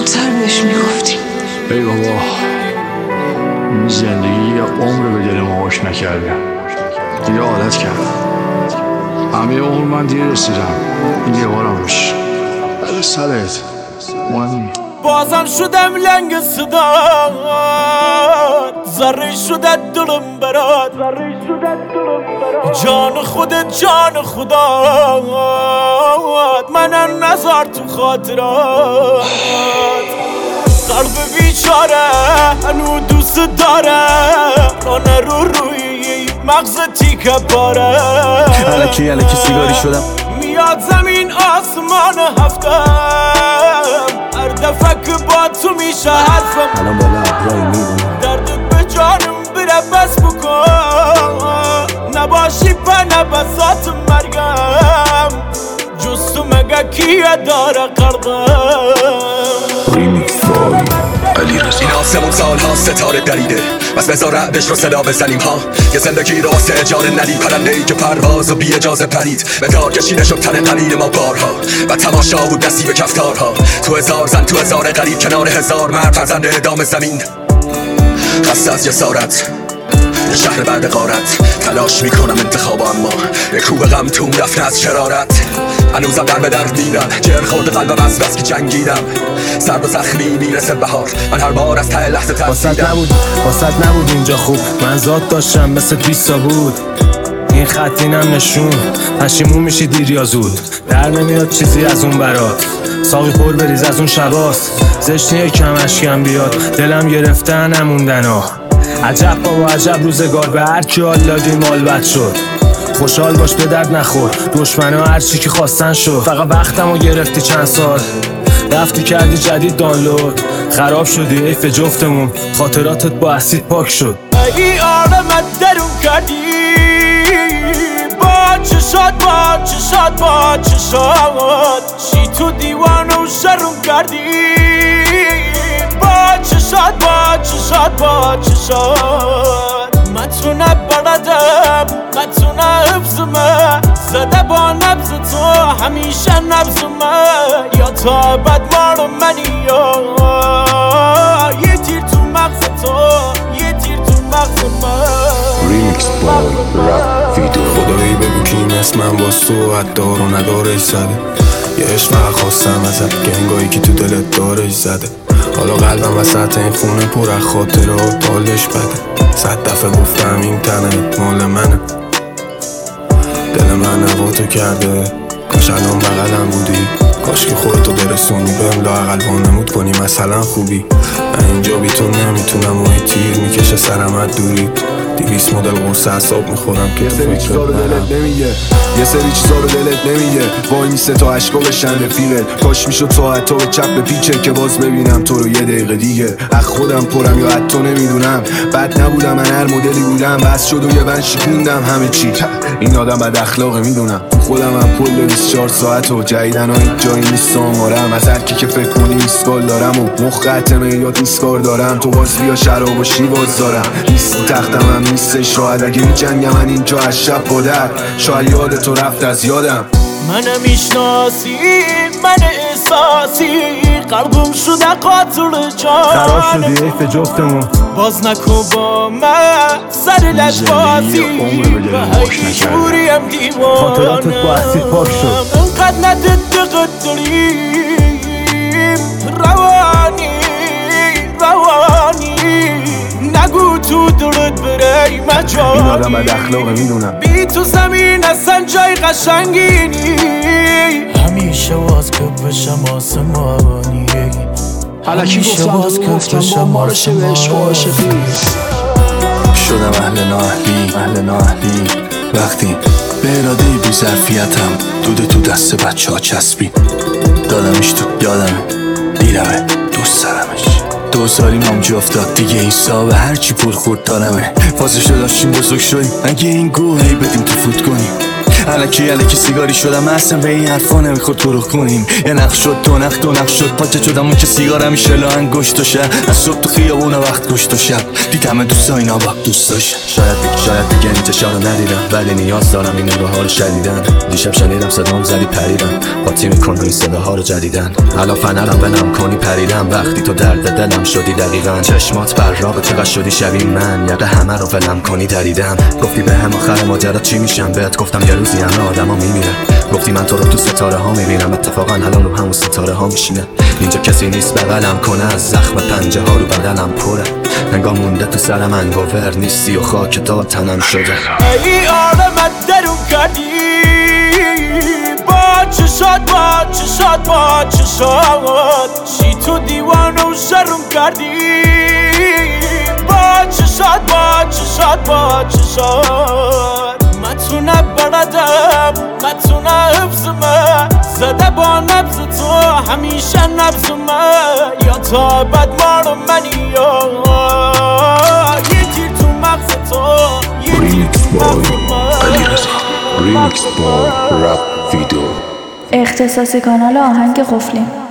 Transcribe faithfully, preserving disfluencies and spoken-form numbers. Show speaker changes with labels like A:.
A: زودتر بهش میگفتیم.
B: ای بابا، این زندگی یه عمر به دل ما خوش نکرده، دیگه عادت کردم. همه عمر من دیر رسیدم، این یه بارم روش بله سرت مهمی.
C: بازم شدم لنگ صدات، ذره شده دلم برات، جان خودت جان خدات، منم نذار تو خاطرات. قلب بیچاره هنو دوست داره، رانه رو روی مغز تیکه پاره.
D: الکی الکی سیگاری شدم،
C: میاد زمین آسمان هفتم، هر دفعه که با تو میشه حرفم.
D: الان بالا ابرای میدونم
C: دردت به جانم بره بس بکن، نباشی به نبسات مرگم، جز تو مگه کیه داره قلبم.
D: ریمیکس بای علی رضا.
E: این آسمون سالها ستاره دریده، بس بذار رعدش رو صدا بزنیم ها. یه زندگی رو واسه جان ندی، پرنده‌ای که پرواز و بی اجازه پرید، به دار کشیده شد تن قلیل ما بارها، و تماشا بود دستی به کفتارها. تو هزار زن تو هزار غریب، کنار هزار مرد فرزند اعدام زمین. خسته از جسارت یه شهر بعد غارت، تلاش میکنم انتخاب، اما یه کوه غم توم رفته از شرارت. هنوزم در به در دیدم، جر خورد قلبم از بس که جنگیدم. سرد و زخمی میرسه بهار، من هر بار از ته لحظه
D: واسط
E: ترسیدم.
D: نبود واسط نبود اینجا خوب، من ذات داشتم مثل بیستا بود. این خط اینم نشون، پشیمون میشی دیر یا زود. در نمیاد چیزی از اون برات، ساقی پر بریز از اون شباست. زشتی کم اشکم بیاد، دلم گرفته نموندن ها. عجب بابا عجب روزگار، به هر کی حال دادی مال بد شد. خوشحال باش به درد نخور، دشمنا هر چی که خواستن شد. فقط وقتمو گرفتی چند سال، رفتی کردی جدید دانلود. خراب شدی ایف جفتمون، خاطراتت با اسید پاک شد.
C: ای عالمت درون کردی، با چشات با چشات با چشات، چی تو دیوان و شرم کردی. با چشات با چشات با چشات، من تو نبردم من تو نبزمه، زده با نبز تو همیشه نبزمه. یا تا بد مار منی، یا یه تیر تو مغز تو، یه تیر تو مغز من.
B: ریمیکس بای رپ ویدیو.
F: خدایی بگو کی مثل من باز تو حد دار و ندارش زده. یه عشق فقط خواستم ازت، گنگایی که تو دلت دارش زده. حالا قلبم وسط این خونه پر از خاطرات، حالش بده. صد دفعه گفتم این تنت مال منه، دل من هواتو کرده. کاش الان بغلم بودی، کاش که خودتو برسونی بهم، لااقل وانمود کنی مثلا خوبی. من اینجا بی تو نمیتونم و تیر میکشه سرم از دوری. دیویس مدل قرص اعصاب میخورم که تو فکرت
G: دلت نمیگه، یه سری چیزا رو دلت نمیگه. وای میسته تا عشقا بشن رفیقت، کاش میشد ساعت تا به چپ به پیچه که باز ببینم تو رو یه دقیقه دیگه. از خودم پرم یا حتی نمیدونم، بد نبودم من هر مدلی بودم، بس شد و یه بند شکوندم همه چی. این آدم بد اخلاقه میدونم، خودم هم کل بیست و چهار ساعت و جدیدن ها هیچ جایی نیست آمارم. از هر کی که فکر کنی میسکال دارم و مخ قطعه یاد نیسکار دارم. تو باز بیا شراب و شیواز دارم، نیست تختم هم نیستش راحت. اگه میجنگم من اینجا از شب بادر، شاید یاد تو رفت از یادم.
C: منو میشناسی من احساسی، قلبم شده قاتل جان.
D: خراب شدی ایف جفتمون،
C: باز نکو با من سر لجبازی، به هی جوریم دیوانم.
D: خاطراتت با اسید پاک شد.
C: انقدر ندد قدریم روانی روانی، نگو تو دلت بره مجانی.
G: این آدم بد اخلاقه میدونم،
C: بی تو زمین اصلا جای قشنگی نی. همیشه واز که بشم آسمانی،
B: الکی گفتم تو گفتم با مارش به عشق و عاشقی.
F: شدم اهل نااهلی اهل نااهلی، وقتی به اراده بی ظرفیتم دود تو دست بچه ها چسبید. دادمش تو یادمه، دیدمه دوست دارمش. دوزاریم هم جا افتاد دیگه، این صاحب هرچی پول خورد دارمه. فازش رو داشتیم بزرگ شدیم، اگه این گوه هی بدیم تو فوت کنیم.
A: الکی الکی سیگاری شدم اصلا به این حرفا نمیخورد تو رو کنیم یه نقش شد دو نخ دو نخ شد پاچه شدم اون که سیگار همیشه لاهن گشت و شب از صبح تو خیابون وقت گشت و شب دیدم دوستا اینا با دوست داشتن
E: شاید بگی شاید دیگه این چشارو ندیدم ولی نیاز دارم این نگاه ها رو شدیدن دیشب شنیدم صدام زدی پریدم قاطی میکن این صداها رو جدیدن الان فنرم بنم کنی پریدم وقتی تو درد دلم شدی دقیقا چشمات بر رابه چقدر شدی شبیه من یقه همه رو ولم کنی دریدم گفتی به هم آخر ماجرا چی میشم بهت گفتم یه روزی همه آدما میمیرن گفتی من تو رو تو ستاره ها میبینم اتفاقا الان رو همون ستاره ها میشینه اینجا کسی نیست بغلم کنه از زخم پنجه ها رو بدنم پره انگار مونده تو سر من گوور نیستی و خاک تا تنم شده
C: ای عالمت درون کردی با چشات با چشات با چشات چی تو دیوانه و شرم کردی با چشات با چشات با چشات متونه بردم متونه حفظمه زده با نبز تو همیشه نبزمه یا تا بد مارو منی یا یه تیر تو مغز تو یه تیر تو مغز من
H: اختصاصی کانال آهنگ قفلی.